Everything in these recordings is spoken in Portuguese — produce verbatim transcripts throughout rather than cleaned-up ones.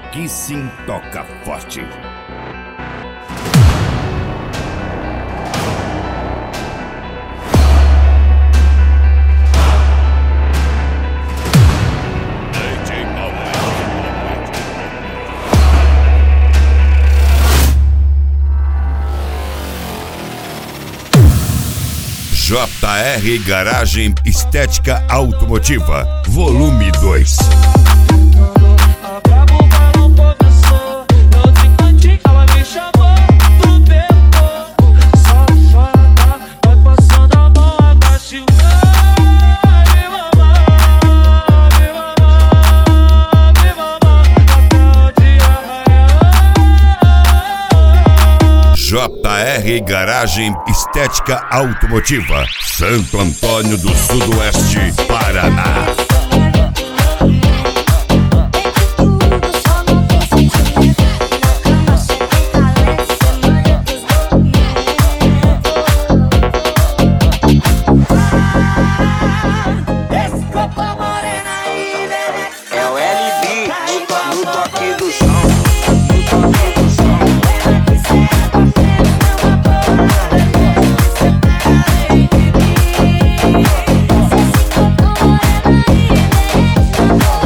Aqui sim toca forte. J R Garagem Estética Automotiva, volume dois. J R Garagem Estética Automotiva, Santo Antônio do Sudoeste, Paraná. É o L B no toque do som.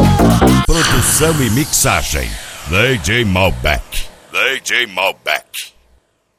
Produção e mixagem, D J Malbec. D J Malbec.